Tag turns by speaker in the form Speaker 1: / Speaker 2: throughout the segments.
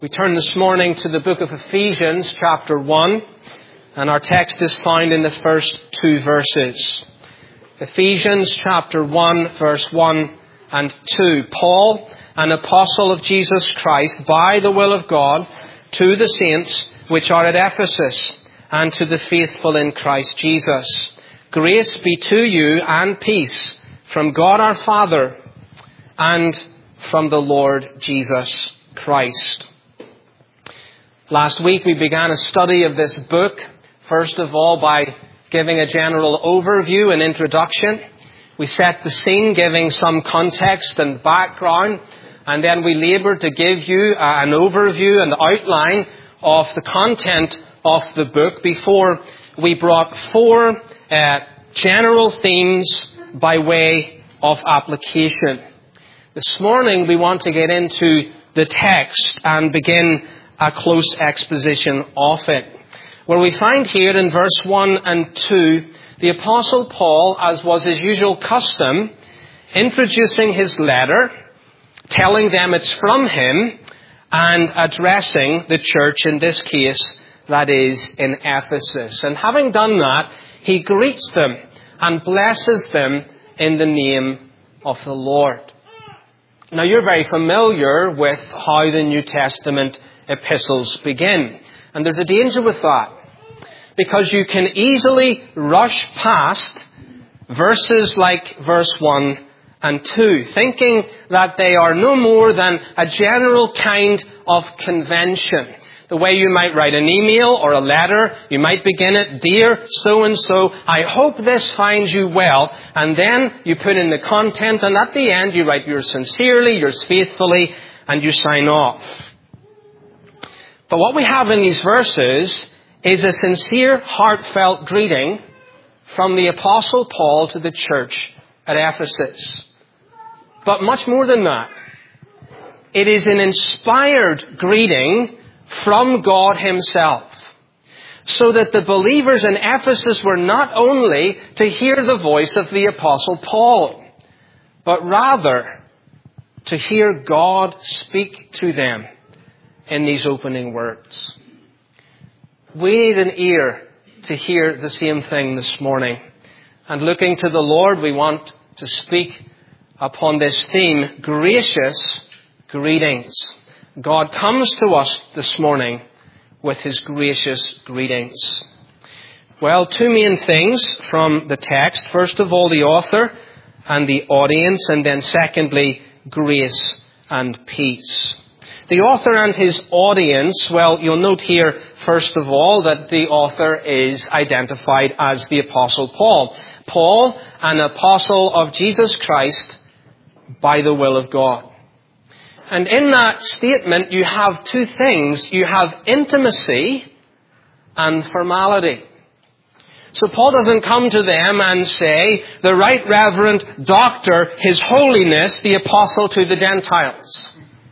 Speaker 1: We turn this morning to the book of Ephesians, chapter 1, and our text is found in the first two verses. Ephesians, chapter 1, verse 1 and 2. Paul, an apostle of Jesus Christ, by the will of God, to the saints which are at Ephesus, and to the faithful in Christ Jesus. Grace be to you and peace from God our Father and from the Lord Jesus Christ. Last week we began a study of this book, first of all by giving a general overview and introduction. We set the scene, giving some context and background, and then we laboured to give you an overview and outline of the content of the book before we brought four general themes by way of application. This morning we want to get into the text and begin a close exposition of it, where we find here in verse 1 and 2, the Apostle Paul, as was his usual custom, introducing his letter, telling them it's from him, and addressing the church, in this case, that is in Ephesus. And having done that, he greets them and blesses them in the name of the Lord. Now, you're very familiar with how the New Testament epistles begin. And there's a danger with that, because you can easily rush past verses like verse 1 and 2, thinking that they are no more than a general kind of convention. The way you might write an email or a letter, you might begin it, "Dear so-and-so, I hope this finds you well." And then you put in the content, and at the end you write yours sincerely, yours faithfully, and you sign off. But what we have in these verses is a sincere, heartfelt greeting from the Apostle Paul to the church at Ephesus. But much more than that, it is an inspired greeting from God Himself, so that the believers in Ephesus were not only to hear the voice of the Apostle Paul, but rather to hear God speak to them in these opening words. We need an ear to hear the same thing this morning. And looking to the Lord, we want to speak upon this theme, gracious greetings. God comes to us this morning with His gracious greetings. Well, two main things from the text. First of all, the author and the audience, and then secondly, grace and peace. The author and his audience, well, you'll note here, first of all, that the author is identified as the Apostle Paul. Paul, an apostle of Jesus Christ by the will of God. And in that statement, you have two things. You have intimacy and formality. So Paul doesn't come to them and say, "The Right Reverend Doctor, His Holiness, the Apostle to the Gentiles."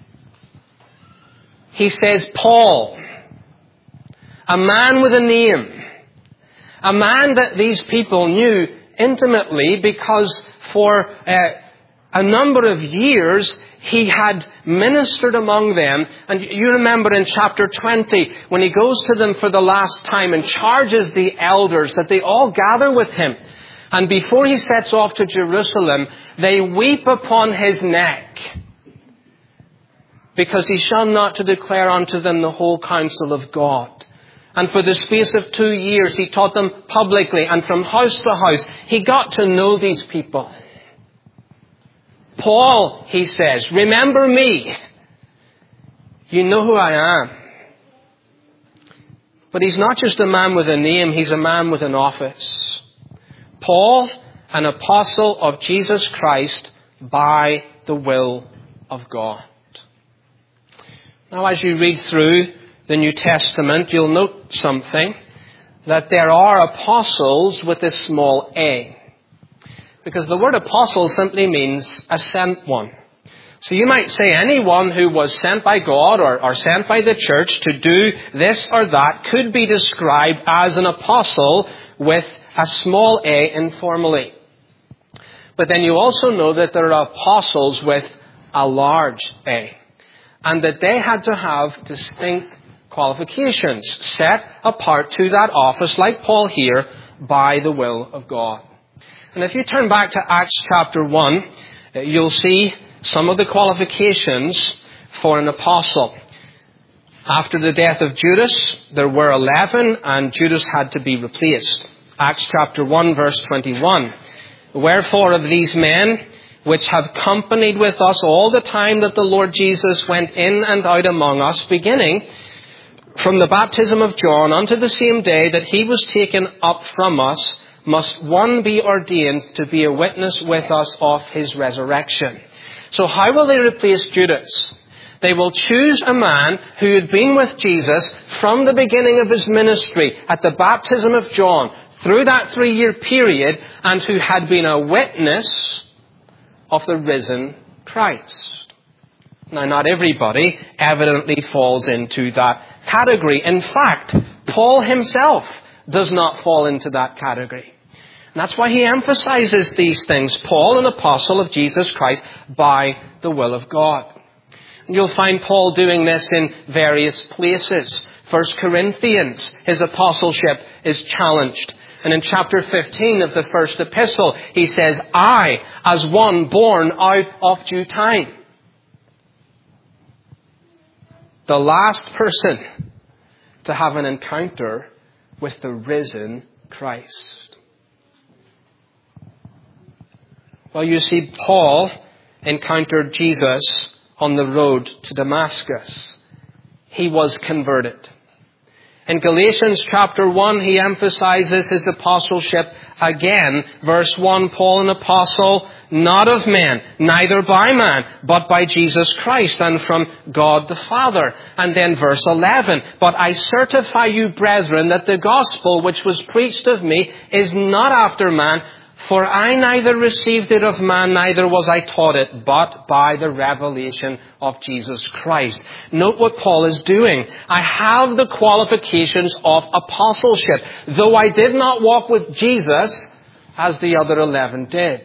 Speaker 1: He says, Paul, a man with a name, a man that these people knew intimately because for a number of years he had ministered among them. And you remember in chapter 20 when he goes to them for the last time and charges the elders that they all gather with him. And before he sets off to Jerusalem, they weep upon his neck, because he shone not to declare unto them the whole counsel of God. And for the space of 2 years, he taught them publicly, and from house to house, he got to know these people. Paul, he says, remember me. You know who I am. But he's not just a man with a name, he's a man with an office. Paul, an apostle of Jesus Christ by the will of God. Now, as you read through the New Testament, you'll note something, that there are apostles with a small a. Because the word apostle simply means a sent one. So you might say anyone who was sent by God or sent by the church to do this or that could be described as an apostle with a small a informally. But then you also know that there are apostles with a large A. and that they had to have distinct qualifications set apart to that office, like Paul here, by the will of God. And if you turn back to Acts chapter 1, you'll see some of the qualifications for an apostle. After the death of Judas, there were 11, and Judas had to be replaced. Acts chapter 1, verse 21. Wherefore of these men, which have companied with us all the time that the Lord Jesus went in and out among us, beginning from the baptism of John unto the same day that he was taken up from us, must one be ordained to be a witness with us of his resurrection. So how will they replace Judas? They will choose a man who had been with Jesus from the beginning of his ministry at the baptism of John through that 3-year period, and who had been a witness of the risen Christ. Now, not everybody evidently falls into that category. In fact, Paul himself does not fall into that category. And that's why he emphasizes these things. Paul, an apostle of Jesus Christ by the will of God. And you'll find Paul doing this in various places. 1 Corinthians, his apostleship is challenged. And in chapter 15 of the first epistle, he says, I, as one born out of due time. The last person to have an encounter with the risen Christ. Well, you see, Paul encountered Jesus on the road to Damascus. He was converted. In Galatians chapter 1, he emphasizes his apostleship again. Verse 1, Paul, an apostle, not of men, neither by man, but by Jesus Christ, and from God the Father. And then verse 11, but I certify you, brethren, that the gospel which was preached of me is not after man, for I neither received it of man, neither was I taught it, but by the revelation of Jesus Christ. Note what Paul is doing. I have the qualifications of apostleship, though I did not walk with Jesus as the other 11 did.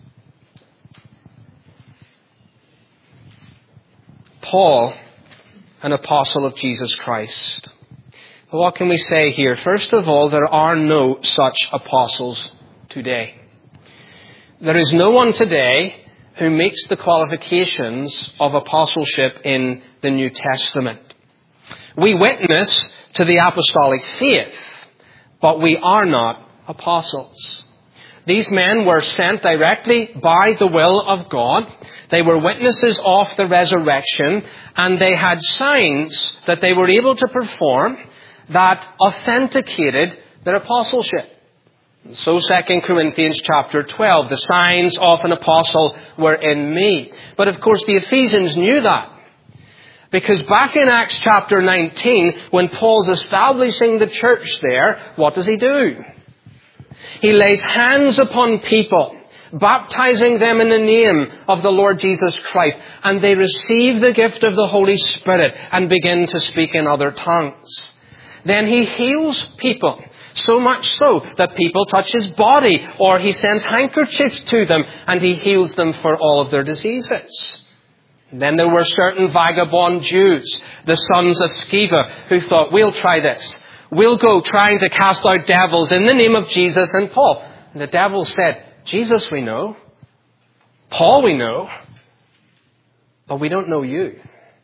Speaker 1: Paul, an apostle of Jesus Christ. What can we say here? First of all, there are no such apostles today. There is no one today who meets the qualifications of apostleship in the New Testament. We witness to the apostolic faith, but we are not apostles. These men were sent directly by the will of God. They were witnesses of the resurrection, and they had signs that they were able to perform that authenticated their apostleship. So 2 Corinthians chapter 12, the signs of an apostle were in me. But of course the Ephesians knew that. Because back in Acts chapter 19, when Paul's establishing the church there, what does he do? He lays hands upon people, baptizing them in the name of the Lord Jesus Christ. And they receive the gift of the Holy Spirit and begin to speak in other tongues. Then he heals people. So much so that people touch his body, or he sends handkerchiefs to them and he heals them for all of their diseases. And then there were certain vagabond Jews, the sons of Sceva, who thought, we'll try this. We'll go trying to cast out devils in the name of Jesus and Paul. And the devil said, Jesus we know, Paul we know, but we don't know you.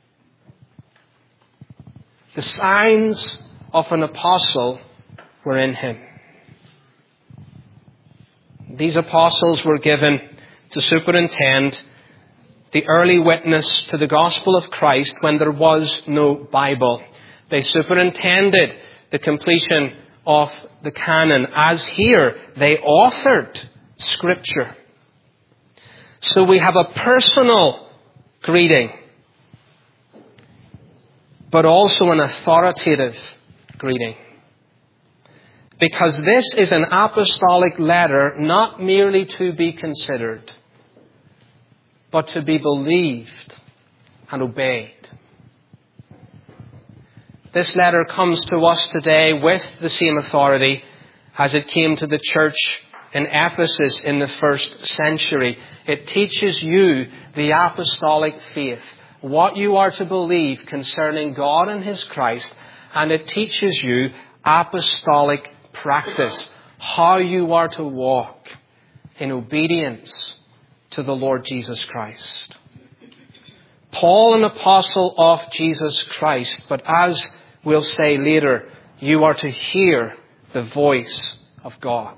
Speaker 1: The signs of an apostle were in him. These apostles were given to superintend the early witness to the gospel of Christ when there was no Bible. They superintended the completion of the canon. As here, they authored Scripture. So we have a personal greeting, but also an authoritative greeting. Because this is an apostolic letter not merely to be considered, but to be believed and obeyed. This letter comes to us today with the same authority as it came to the church in Ephesus in the first century. It teaches you the apostolic faith what you are to believe concerning God and His Christ, and it teaches you apostolic practice, how you are to walk in obedience to the Lord Jesus Christ. Paul, an apostle of Jesus Christ, but as we'll say later, you are to hear the voice of God.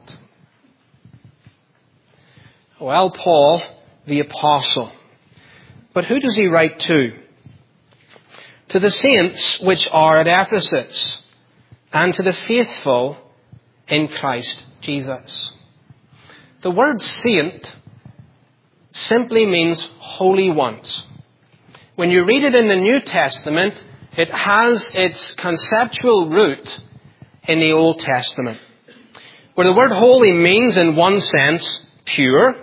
Speaker 1: Well, Paul, the apostle. But who does he write to? To the saints which are at Ephesus, and to the faithful in Christ Jesus. The word saint simply means holy ones. When you read it in the New Testament, it has its conceptual root in the Old Testament, where the word holy means, in one sense, pure,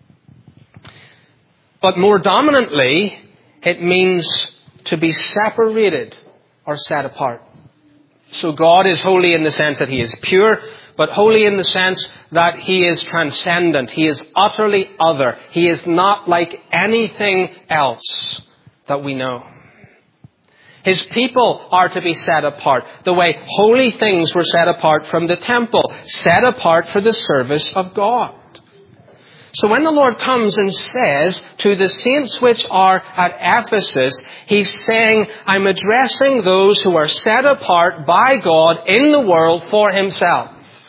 Speaker 1: but more dominantly, it means to be separated or set apart. So God is holy in the sense that He is pure, but holy in the sense that He is transcendent. He is utterly other. He is not like anything else that we know. His people are to be set apart, the way holy things were set apart from the temple, set apart for the service of God. So when the Lord comes and says to the saints which are at Ephesus, He's saying, I'm addressing those who are set apart by God in the world for Himself.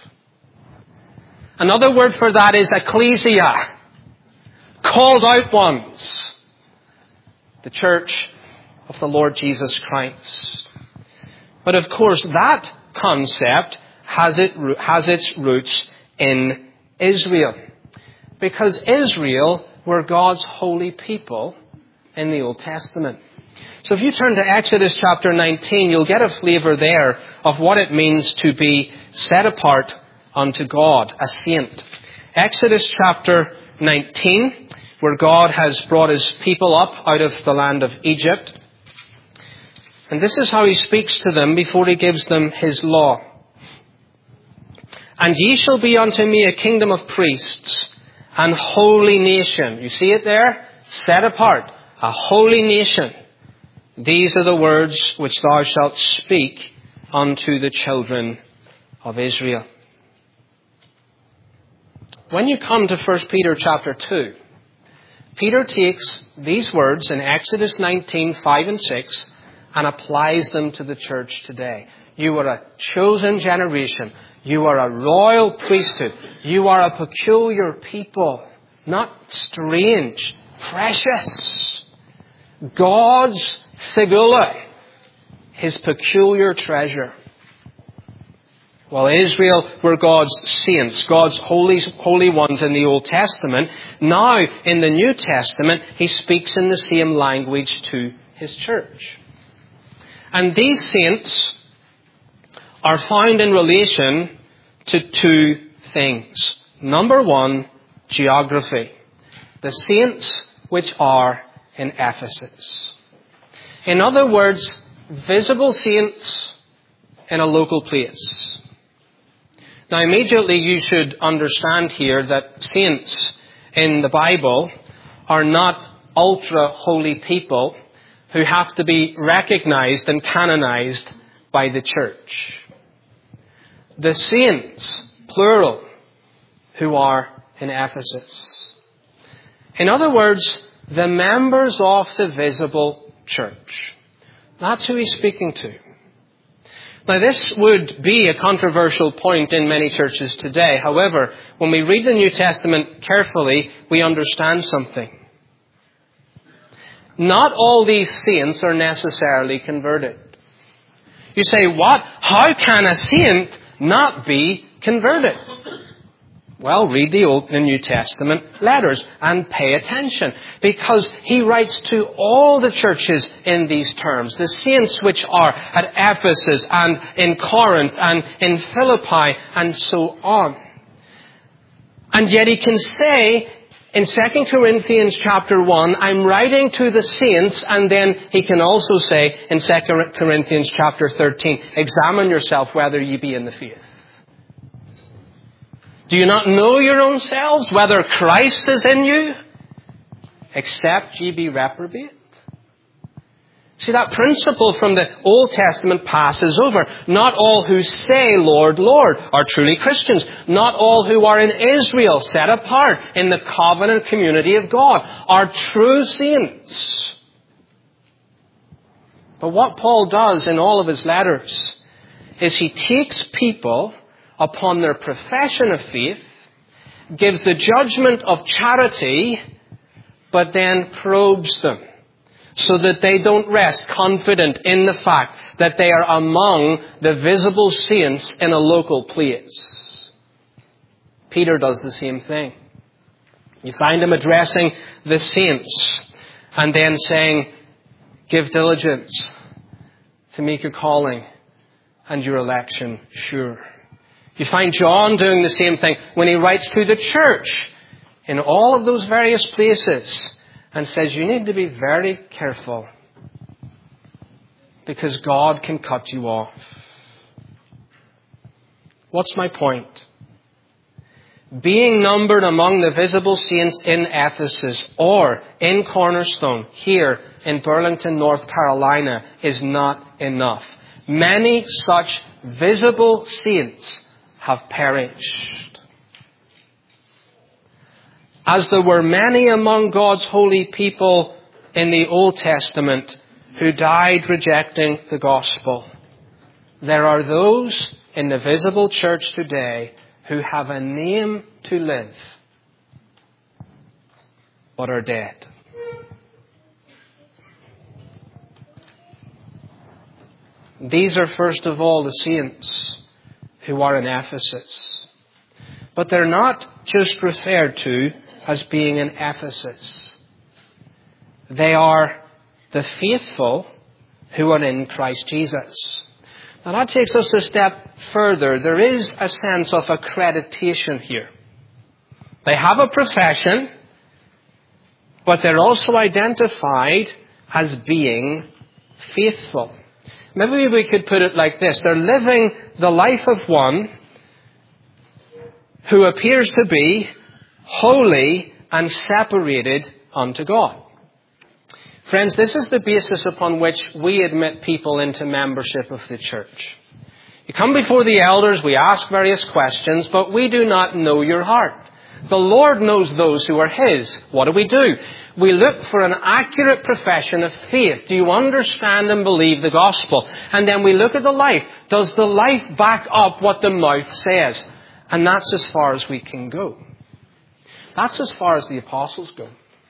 Speaker 1: Another word for that is ecclesia, called out ones. The church of the Lord Jesus Christ. But of course, that concept has its roots in Israel. Because Israel were God's holy people in the Old Testament. So if you turn to Exodus chapter 19, you'll get a flavour there of what it means to be set apart unto God, a saint. Exodus chapter 19, where God has brought His people up out of the land of Egypt. And this is how He speaks to them before He gives them His law. And ye shall be unto me a kingdom of priests, and holy nation. You see it there? Set apart. A holy nation. These are the words which thou shalt speak unto the children of Israel. When you come to 1 Peter chapter 2, Peter takes these words in Exodus 19, 5 and 6 and applies them to the church today. You are a chosen generation. You are a royal priesthood. You are a peculiar people. Not strange. Precious. God's segula. His peculiar treasure. While Israel were God's saints, God's holy ones in the Old Testament, now in the New Testament, He speaks in the same language to His church. And these saints are found in relation to two things. Number one, geography. The saints which are in Ephesus. In other words, visible saints in a local place. Now immediately you should understand here that saints in the Bible are not ultra-holy people who have to be recognized and canonized by the church. The saints, plural, who are in Ephesus. In other words, the members of the visible church. That's who He's speaking to. Now this would be a controversial point in many churches today. However, when we read the New Testament carefully, we understand something. Not all these saints are necessarily converted. You say, what? How can a saint not be converted? Well, read the New Testament letters and pay attention, because he writes to all the churches in these terms. The saints which are at Ephesus and in Corinth and in Philippi and so on. And yet he can say in 2 Corinthians chapter 1, I'm writing to the saints, and then he can also say in 2 Corinthians chapter 13, examine yourself whether ye be in the faith. Do you not know your own selves, whether Christ is in you, except ye be reprobate? See, that principle from the Old Testament passes over. Not all who say, Lord, Lord, are truly Christians. Not all who are in Israel, set apart in the covenant community of God, are true saints. But what Paul does in all of his letters is he takes people upon their profession of faith, gives the judgment of charity, but then probes them so that they don't rest confident in the fact that they are among the visible saints in a local place. Peter does the same thing. You find him addressing the saints and then saying, give diligence to make your calling and your election sure. You find John doing the same thing when he writes to the church in all of those various places and says you need to be very careful because God can cut you off. What's my point? Being numbered among the visible saints in Ephesus or in Cornerstone here in Burlington, North Carolina is not enough. Many such visible saints have perished. As there were many among God's holy people in the Old Testament who died rejecting the gospel, there are those in the visible church today who have a name to live, but are dead. These are first of all the saints who are in Ephesus. But they're not just referred to as being in Ephesus. They are the faithful who are in Christ Jesus. Now that takes us a step further. There is a sense of accreditation here. They have a profession, but they're also identified as being faithful. Maybe we could put it like this. They're living the life of one who appears to be holy and separated unto God. Friends, this is the basis upon which we admit people into membership of the church. You come before the elders, we ask various questions, but we do not know your heart. The Lord knows those who are His. What do? We look for an accurate profession of faith. Do you understand and believe the gospel? And then we look at the life. Does the life back up what the mouth says? And that's as far as we can go. That's as far as the apostles go.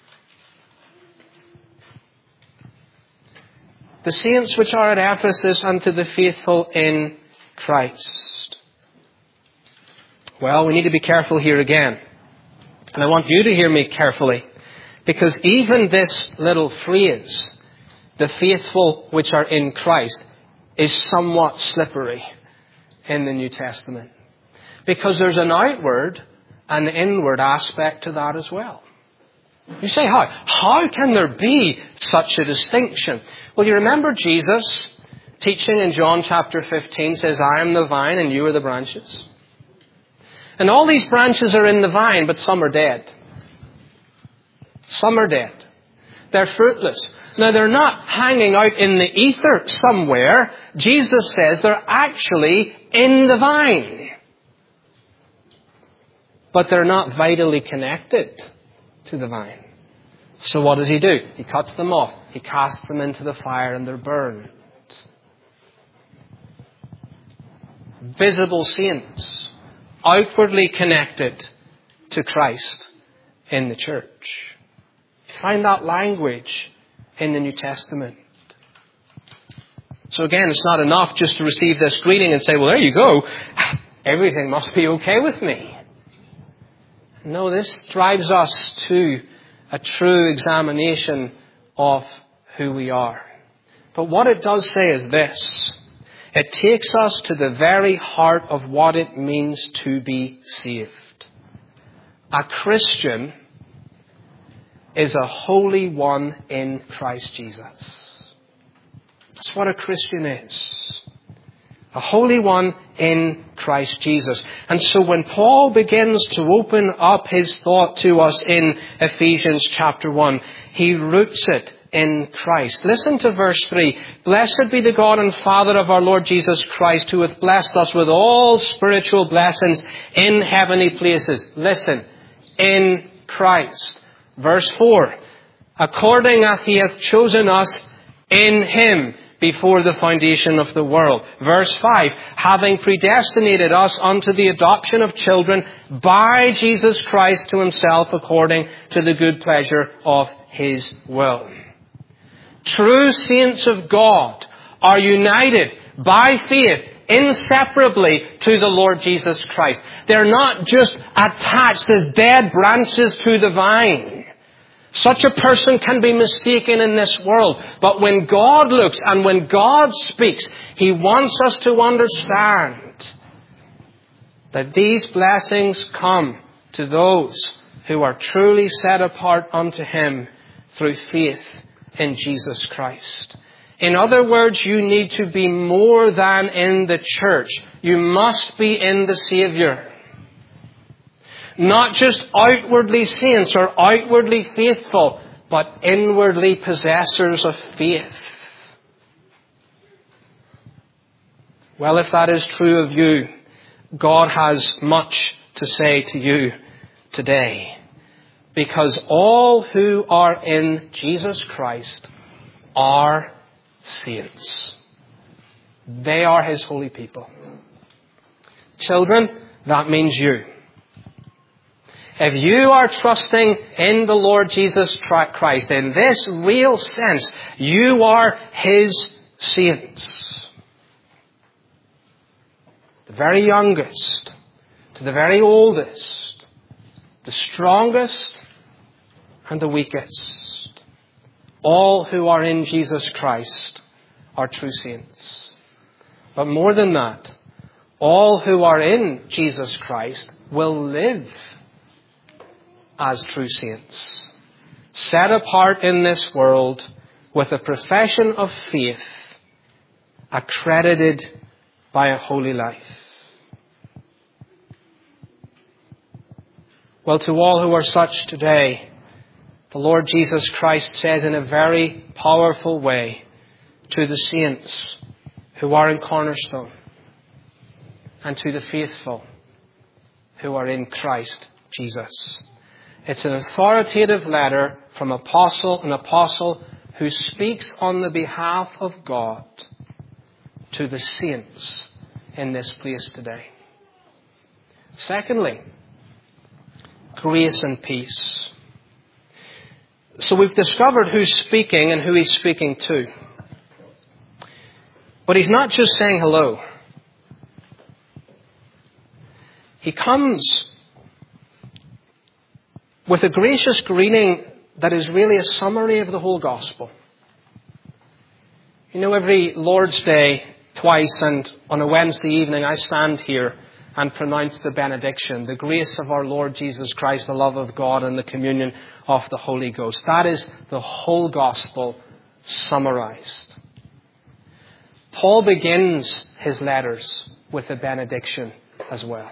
Speaker 1: The saints which are at Ephesus unto the faithful in Christ. Well, we need to be careful here again. And I want you to hear me carefully. Because even this little phrase, the faithful which are in Christ, is somewhat slippery in the New Testament. Because there's an outward and inward aspect to that as well. You say, how? How can there be such a distinction? Well, you remember Jesus teaching in John chapter 15 says, I am the vine and you are the branches. And all these branches are in the vine, but some are dead. Some are dead. They're fruitless. Now, they're not hanging out in the ether somewhere. Jesus says they're actually in the vine. But they're not vitally connected to the vine. So what does He do? He cuts them off. He casts them into the fire and they're burned. Visible saints, outwardly connected to Christ in the church. You find that language in the New Testament. So again, it's not enough just to receive this greeting and say, well, there you go. Everything must be okay with me. No, this drives us to a true examination of who we are. But what it does say is this. It takes us to the very heart of what it means to be saved. A Christian is a holy one in Christ Jesus. That's what a Christian is. A holy one in Christ Jesus. And so when Paul begins to open up his thought to us in Ephesians chapter 1, he roots it in Christ. Listen to verse 3. Blessed be the God and Father of our Lord Jesus Christ, who hath blessed us with all spiritual blessings in heavenly places. Listen, in Christ. Verse 4. According as he hath chosen us in him before the foundation of the world. Verse 5. Having predestinated us unto the adoption of children by Jesus Christ to himself according to the good pleasure of his will. True saints of God are united by faith inseparably to the Lord Jesus Christ. They're not just attached as dead branches to the vine. Such a person can be mistaken in this world. But when God looks and when God speaks, He wants us to understand that these blessings come to those who are truly set apart unto Him through faith in Jesus Christ. In other words, you need to be more than in the church. You must be in the Saviour. Not just outwardly saints or outwardly faithful, but inwardly possessors of faith. Well, if that is true of you, God has much to say to you today. Because all who are in Jesus Christ are saints. They are His holy people. Children, that means you. If you are trusting in the Lord Jesus Christ in this real sense, you are His saints. The very youngest to the very oldest, the strongest and the weakest. All who are in Jesus Christ are true saints. But more than that, all who are in Jesus Christ will live as true saints, set apart in this world with a profession of faith, accredited by a holy life. Well, to all who are such today, the Lord Jesus Christ says in a very powerful way to the saints who are in Cornerstone and to the faithful who are in Christ Jesus. It's an authoritative letter from an apostle who speaks on the behalf of God to the saints in this place today. Secondly, grace and peace. So we've discovered who's speaking and who He's speaking to. But He's not just saying hello. He comes with a gracious greeting that is really a summary of the whole gospel. You know, every Lord's Day, twice, and on a Wednesday evening, I stand here and pronounce the benediction, the grace of our Lord Jesus Christ, the love of God, and the communion of the Holy Ghost. That is the whole gospel summarized. Paul begins his letters with a benediction as well.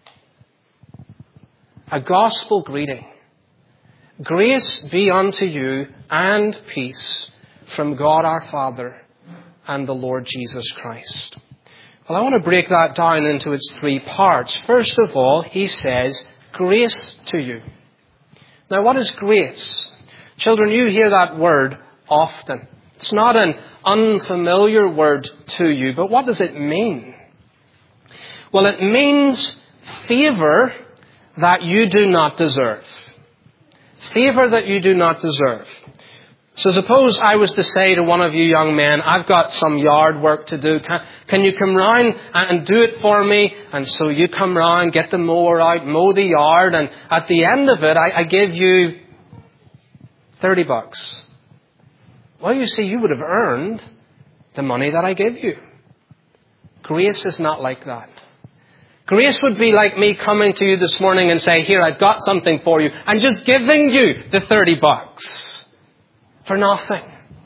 Speaker 1: A gospel greeting. Grace be unto you and peace from God our Father and the Lord Jesus Christ. Well, I want to break that down into its three parts. First of all, he says, grace to you. Now, what is grace? Children, you hear that word often. It's not an unfamiliar word to you, but what does it mean? Well, it means favor that you do not deserve. Favor that you do not deserve. So suppose I was to say to one of you young men, I've got some yard work to do. Can you come round and do it for me? And so you come round, get the mower out, mow the yard, and at the end of it, I give you $30. Well, you see, you would have earned the money that I give you. Grace is not like that. Grace would be like me coming to you this morning and say, here, I've got something for you, and just giving you the $30 for nothing.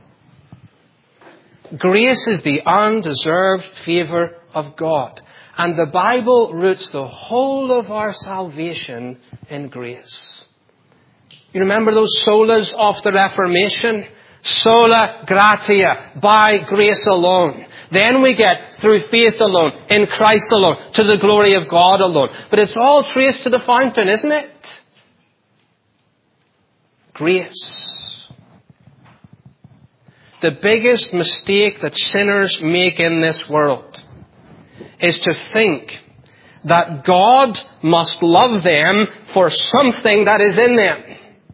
Speaker 1: Grace is the undeserved favor of God. And the Bible roots the whole of our salvation in grace. You remember those solas of the Reformation? Sola gratia, by grace alone. Then we get through faith alone, in Christ alone, to the glory of God alone. But it's all traced to the fountain, isn't it? Grace. The biggest mistake that sinners make in this world is to think that God must love them for something that is in them.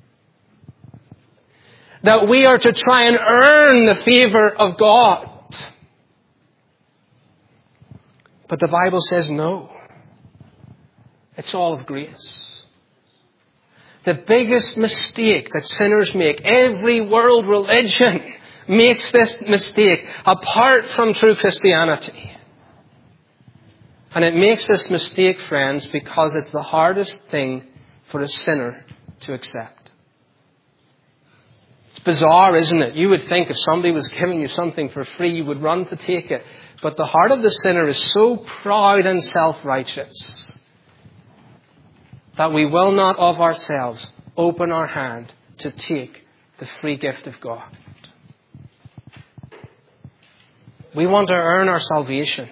Speaker 1: That we are to try and earn the favor of God. But the Bible says no. It's all of grace. The biggest mistake that sinners make, every world religion makes this mistake apart from true Christianity. And it makes this mistake, friends, because it's the hardest thing for a sinner to accept. It's bizarre, isn't it? You would think if somebody was giving you something for free, you would run to take it. But the heart of the sinner is so proud and self-righteous that we will not of ourselves open our hand to take the free gift of God. We want to earn our salvation.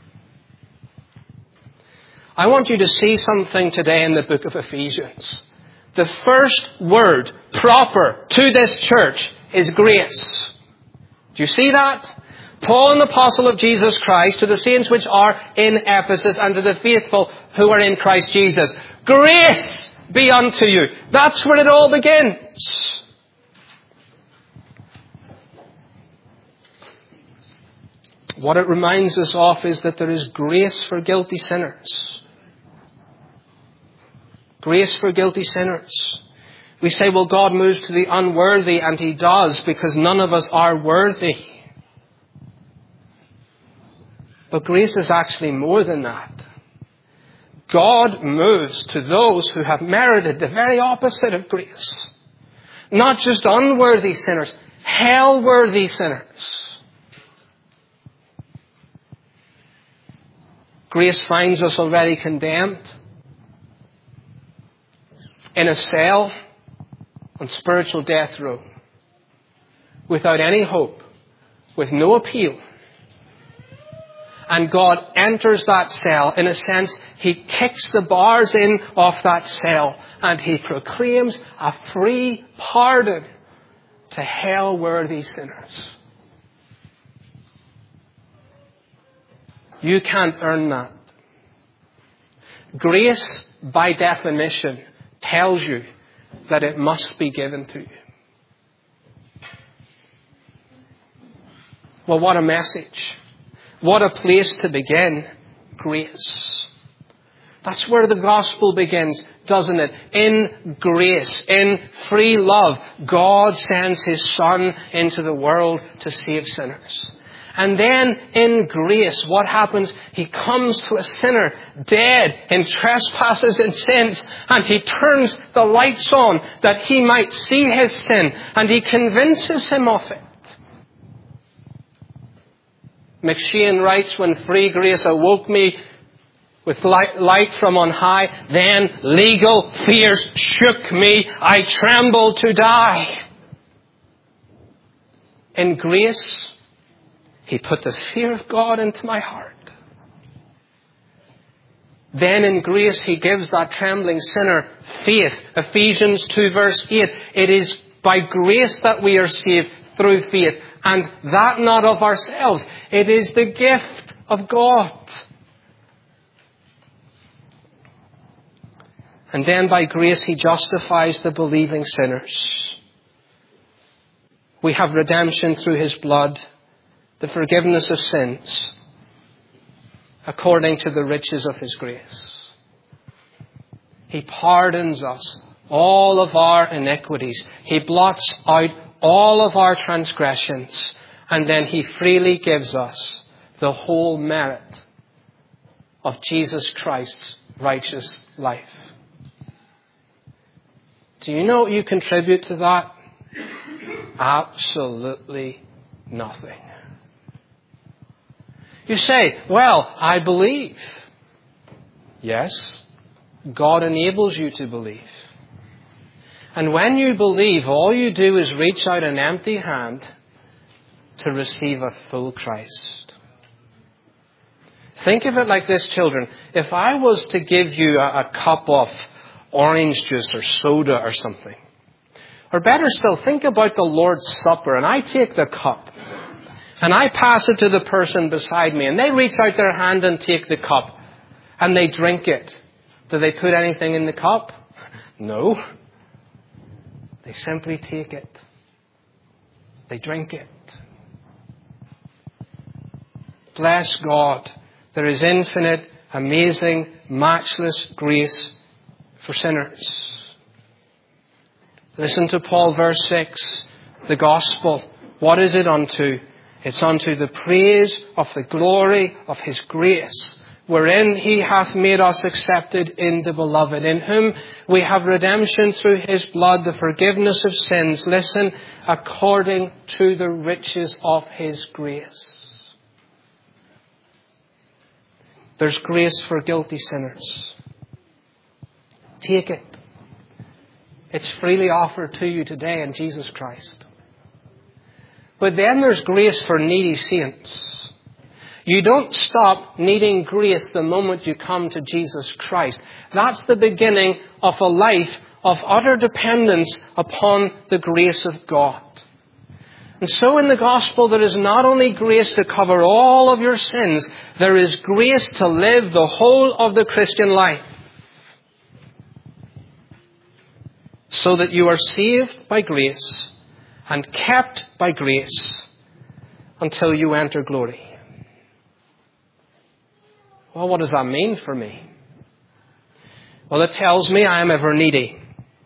Speaker 1: I want you to see something today in the book of Ephesians. The first word proper to this church is grace. Do you see that? Paul, an apostle of Jesus Christ, to the saints which are in Ephesus and to the faithful who are in Christ Jesus. Grace be unto you. That's where it all begins. What it reminds us of is that there is grace for guilty sinners. Grace for guilty sinners. We say, well, God moves to the unworthy, and He does, because none of us are worthy. But grace is actually more than that. God moves to those who have merited the very opposite of grace. Not just unworthy sinners, hell-worthy sinners. Grace finds us already condemned, in a cell, on spiritual death row, without any hope, with no appeal. And God enters that cell. In a sense, He kicks the bars in off that cell, and He proclaims a free pardon to hell-worthy sinners. You can't earn that. Grace, by definition, tells you that it must be given to you. Well, what a message. What a place to begin. Grace. That's where the gospel begins, doesn't it? In grace, in free love, God sends His Son into the world to save sinners. And then in grace, what happens? He comes to a sinner dead in trespasses and sins, and He turns the lights on that he might see his sin, and He convinces him of it. McShane writes, when free grace awoke me with light from on high, then legal fears shook me. I trembled to die. In grace, He put the fear of God into my heart. Then in grace, He gives that trembling sinner faith. Ephesians 2 verse 8. It is by grace that we are saved through faith. And that not of ourselves. It is the gift of God. And then by grace, He justifies the believing sinners. We have redemption through His blood, the forgiveness of sins, according to the riches of His grace. He pardons us all of our iniquities. He blots out all of our transgressions. And then He freely gives us the whole merit of Jesus Christ's righteous life. Do you know what you contribute to that? Absolutely nothing. You say, well, I believe. Yes, God enables you to believe. And when you believe, all you do is reach out an empty hand to receive a full Christ. Think of it like this, children. If I was to give you a cup of orange juice or soda or something, or better still, think about the Lord's Supper, and I take the cup and I pass it to the person beside me, and they reach out their hand and take the cup and they drink it. Do they put anything in the cup? No. They simply take it. They drink it. Bless God. There is infinite, amazing, matchless grace for sinners. Listen to Paul, verse 6. The gospel. What is it unto? It's unto the praise of the glory of His grace, wherein He hath made us accepted in the Beloved, in whom we have redemption through His blood, the forgiveness of sins. Listen, according to the riches of His grace. There's grace for guilty sinners. Take it. It's freely offered to you today in Jesus Christ. But then there's grace for needy saints. You don't stop needing grace the moment you come to Jesus Christ. That's the beginning of a life of utter dependence upon the grace of God. And so in the gospel, there is not only grace to cover all of your sins, there is grace to live the whole of the Christian life. So that you are saved by grace and kept by grace until you enter glory. Well, what does that mean for me? Well, it tells me I am ever needy.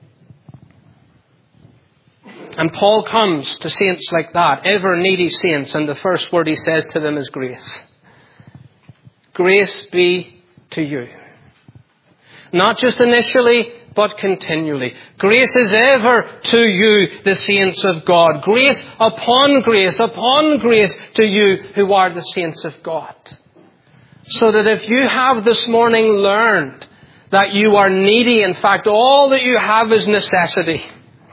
Speaker 1: And Paul comes to saints like that, ever needy saints, and the first word he says to them is grace. Grace be to you. Not just initially, but continually. Grace is ever to you, the saints of God. Grace upon grace to you who are the saints of God. So that if you have this morning learned that you are needy, in fact, all that you have is necessity,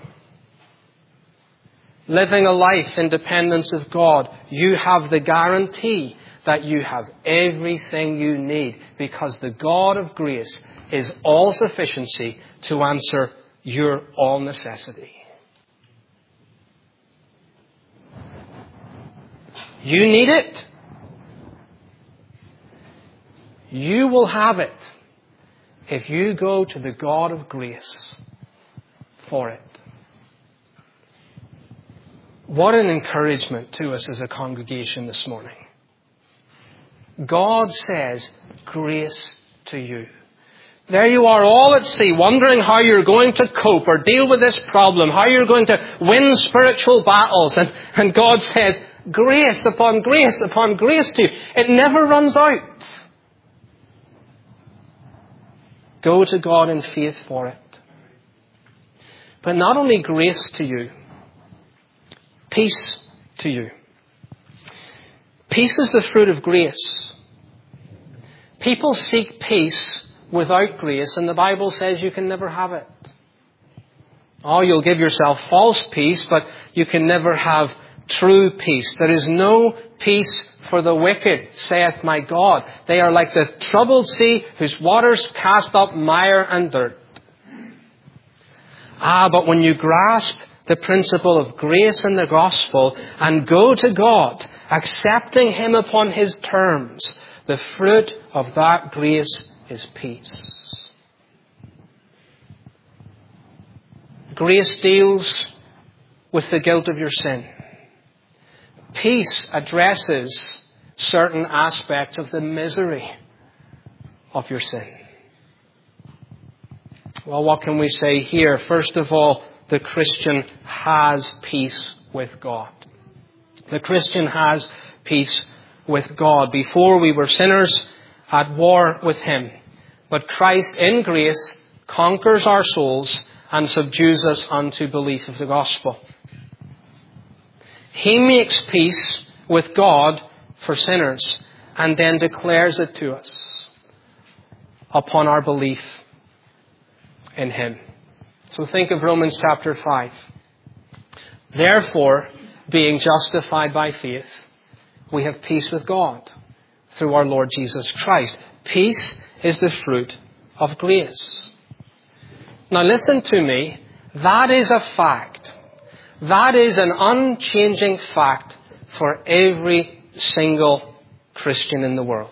Speaker 1: living a life in dependence of God, you have the guarantee that you have everything you need, because the God of grace is all sufficiency to answer your all necessity. You need it. You will have it if you go to the God of grace for it. What an encouragement to us as a congregation this morning. God says, grace to you. There you are all at sea, wondering how you're going to cope or deal with this problem, how you're going to win spiritual battles. And God says, grace upon grace upon grace to you. It never runs out. Go to God in faith for it. But not only grace to you, peace to you. Peace is the fruit of grace. People seek peace without grace, and the Bible says you can never have it. Oh, you'll give yourself false peace, but you can never have true peace. There is no peace for the wicked, saith my God. They are like the troubled sea whose waters cast up mire and dirt. But when you grasp the principle of grace in the gospel and go to God, accepting Him upon His terms, the fruit of that grace is peace. Grace deals with the guilt of your sin. Peace addresses certain aspects of the misery of your sin. Well, what can we say here? First of all, the Christian has peace with God. The Christian has peace with God. Before we were sinners at war with Him. But Christ in grace conquers our souls and subdues us unto belief of the gospel. He makes peace with God for sinners and then declares it to us upon our belief in Him. So think of Romans chapter 5. Therefore, being justified by faith, we have peace with God through our Lord Jesus Christ. Peace is the fruit of grace. Now listen to me. That is a fact. That is an unchanging fact for every single Christian in the world.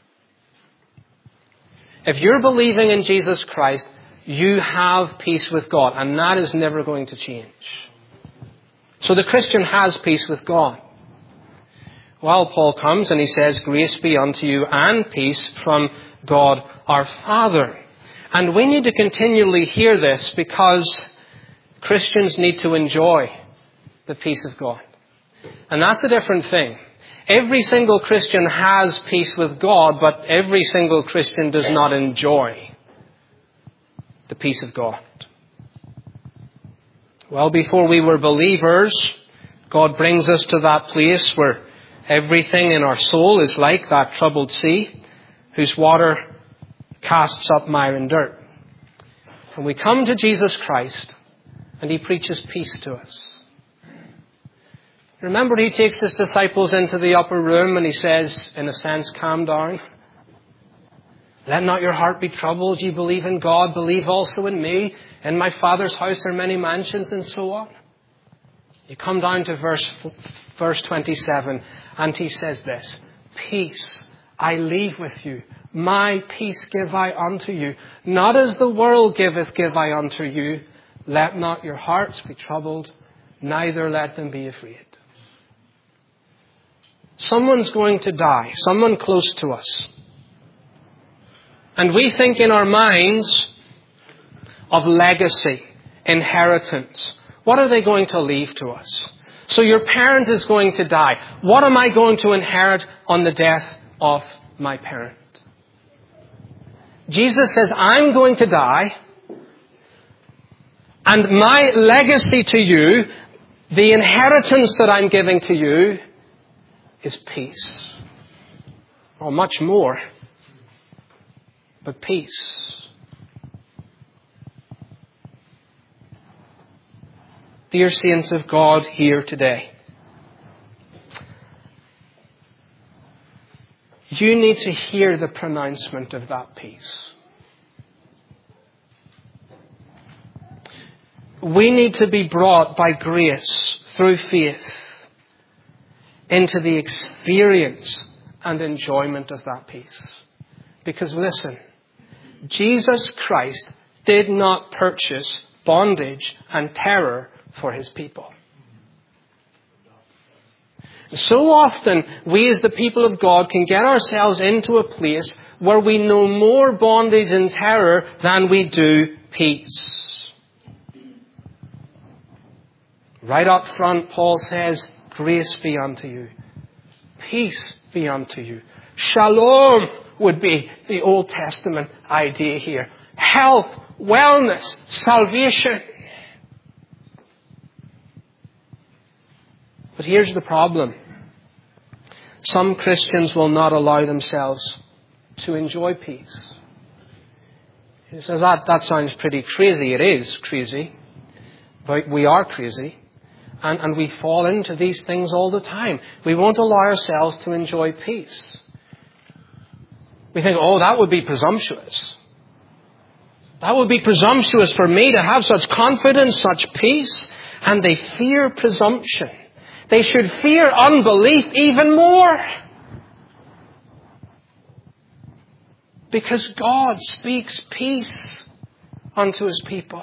Speaker 1: If you're believing in Jesus Christ, you have peace with God, and that is never going to change. So the Christian has peace with God. Well, Paul comes and he says, grace be unto you and peace from God our Father. And we need to continually hear this because Christians need to enjoy the peace of God. And that's a different thing. Every single Christian has peace with God, but every single Christian does not enjoy the peace of God. Well, before we were believers, God brings us to that place where everything in our soul is like that troubled sea, whose water casts up mire and dirt. And we come to Jesus Christ, and He preaches peace to us. Remember, He takes His disciples into the upper room and He says, in a sense, calm down. Let not your heart be troubled. Ye believe in God, believe also in me. In my Father's house are many mansions, and so on. You come down to verse 27, and He says this, peace I leave with you. My peace give I unto you. Not as the world giveth, give I unto you. Let not your hearts be troubled, neither let them be afraid. Someone's going to die, someone close to us. And we think in our minds of legacy, inheritance. What are they going to leave to us? So your parent is going to die. What am I going to inherit on the death of my parent? Jesus says, I'm going to die, and my legacy to you, the inheritance that I'm giving to you, is peace. Or much more, but peace. Dear saints of God here today, you need to hear the pronouncement of that peace. We need to be brought by grace through faith into the experience and enjoyment of that peace. Because listen, Jesus Christ did not purchase bondage and terror for His people. So often, we as the people of God can get ourselves into a place where we know more bondage and terror than we do peace. Right up front, Paul says, grace be unto you. Peace be unto you. Shalom would be the Old Testament idea here. Health, wellness, salvation. But here's the problem. Some Christians will not allow themselves to enjoy peace. He says, that sounds pretty crazy. It is crazy. But we are crazy. And we fall into these things all the time. We won't allow ourselves to enjoy peace. We think, that would be presumptuous. That would be presumptuous for me to have such confidence, such peace. And they fear presumption. They should fear unbelief even more. Because God speaks peace unto His people.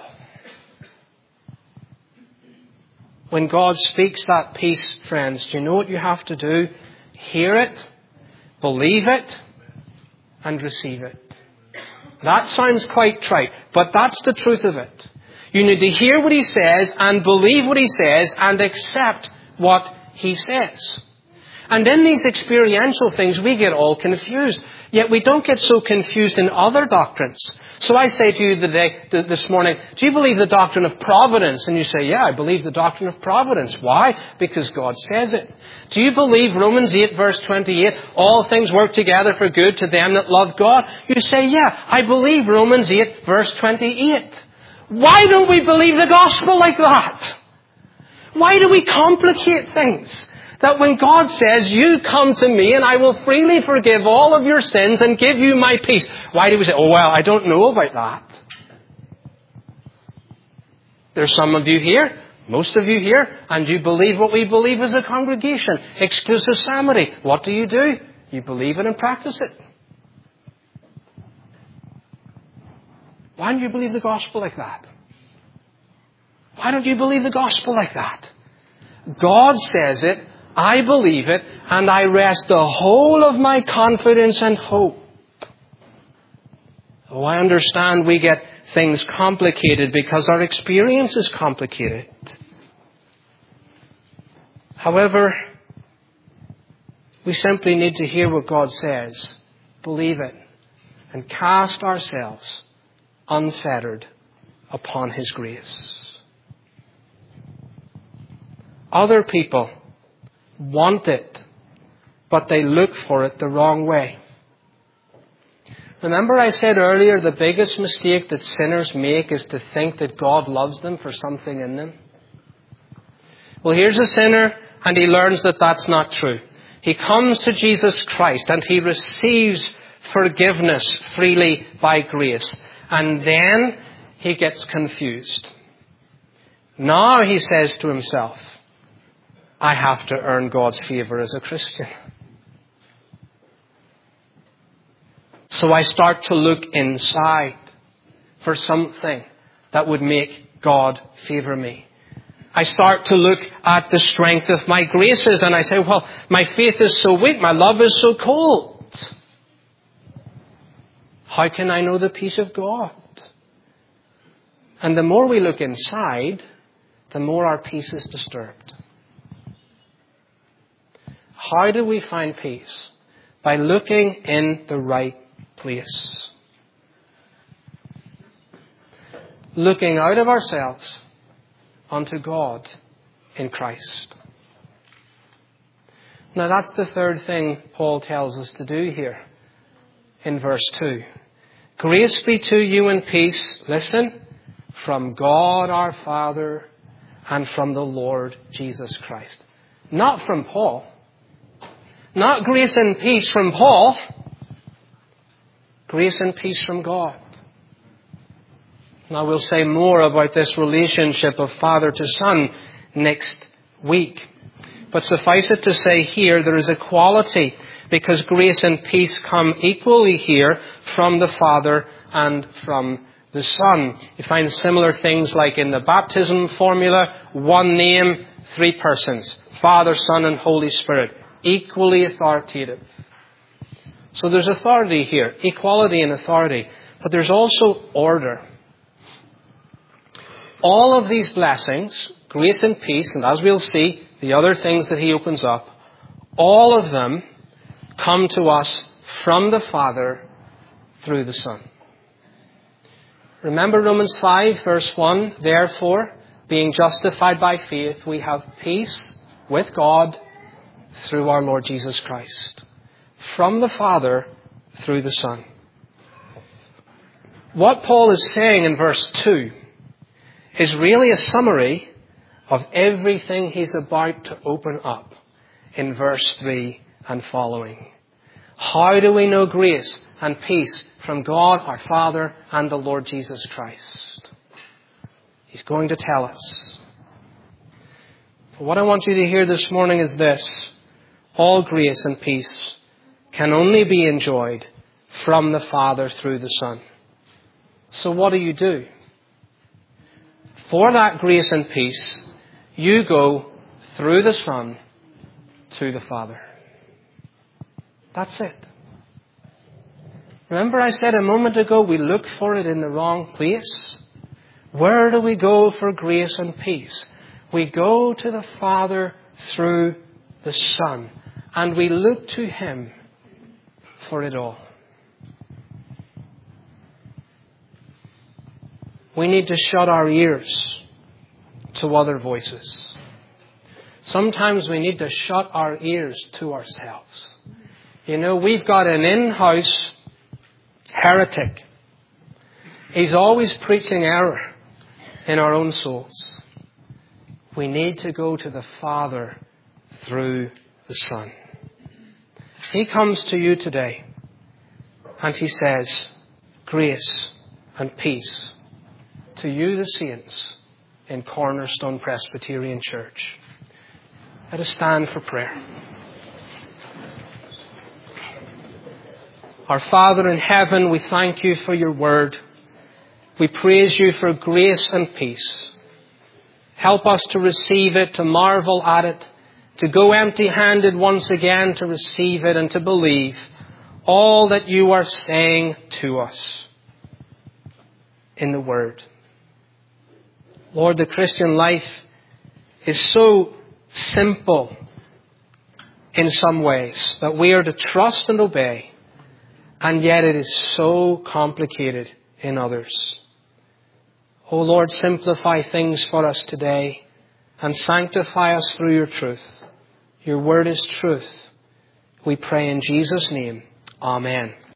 Speaker 1: When God speaks that peace, friends, do you know what you have to do? Hear it, believe it, and receive it. That sounds quite trite, but that's the truth of it. You need to hear what He says and believe what He says and accept what He says. And in these experiential things, we get all confused. Yet we don't get so confused in other doctrines. So I say to you this morning, do you believe the doctrine of providence? And you say, yeah, I believe the doctrine of providence. Why? Because God says it. Do you believe Romans 8 verse 28, all things work together for good to them that love God? You say, yeah, I believe Romans 8 verse 28. Why don't we believe the gospel like that? Why do we complicate things? That when God says, you come to me and I will freely forgive all of your sins and give you my peace. Why do we say, oh well, I don't know about that. There's some of you here, most of you here, and you believe what we believe as a congregation. Exclusive samity. What do? You believe it and practice it. Why don't you believe the gospel like that? Why don't you believe the gospel like that? God says it, I believe it, and I rest the whole of my confidence and hope. Oh, I understand we get things complicated because our experience is complicated. However, we simply need to hear what God says, believe it, and cast ourselves unfettered upon His grace. Other people want it, but they look for it the wrong way. Remember I said earlier, the biggest mistake that sinners make is to think that God loves them for something in them. Well, here's a sinner, and he learns that that's not true. He comes to Jesus Christ, and he receives forgiveness freely by grace. And then he gets confused. Now he says to himself, I have to earn God's favor as a Christian. So I start to look inside for something that would make God favor me. I start to look at the strength of my graces and I say, well, my faith is so weak, my love is so cold. How can I know the peace of God? And the more we look inside, the more our peace is disturbed. How do we find peace? By looking in the right place. Looking out of ourselves unto God in Christ. Now that's the third thing Paul tells us to do here in verse 2. Grace be to you and peace, listen, from God our Father and from the Lord Jesus Christ. Not from Paul. Not grace and peace from Paul. Grace and peace from God. Now we'll say more about this relationship of father to son next week. But suffice it to say here, there is equality because grace and peace come equally here from the Father and from the Son. You find similar things like in the baptism formula, one name, three persons, Father, Son, and Holy Spirit, equally authoritative. So there's authority here, equality and authority, but there's also order. All of these blessings, grace and peace, and as we'll see, the other things that he opens up, all of them come to us from the Father through the Son. Remember Romans 5 verse 1, therefore, being justified by faith, we have peace with God through our Lord Jesus Christ. From the Father through the Son. What Paul is saying in verse 2 is really a summary of everything he's about to open up in verse 3 and following. How do we know grace and peace from God our Father and the Lord Jesus Christ? He's going to tell us. But what I want you to hear this morning is this. All grace and peace can only be enjoyed from the Father through the Son. So what do? For that grace and peace, you go through the Son to the Father. That's it. Remember I said a moment ago we look for it in the wrong place? Where do we go for grace and peace? We go to the Father through the Son. And we look to Him for it all. We need to shut our ears to other voices. Sometimes we need to shut our ears to ourselves. You know, we've got an in-house heretic. He's always preaching error. in our own souls. We need to go to the Father through the Son. He comes to you today and he says, grace and peace to you, the saints, in Cornerstone Presbyterian Church. Let us stand for prayer. Our Father in heaven, we thank you for your word. We praise you for grace and peace. Help us to receive it, to marvel at it, to go empty-handed once again to receive it and to believe all that you are saying to us in the Word. Lord, the Christian life is so simple in some ways that we are to trust and obey, and yet it is so complicated in others. O Lord, simplify things for us today and sanctify us through your truth. Your word is truth. We pray in Jesus' name. Amen.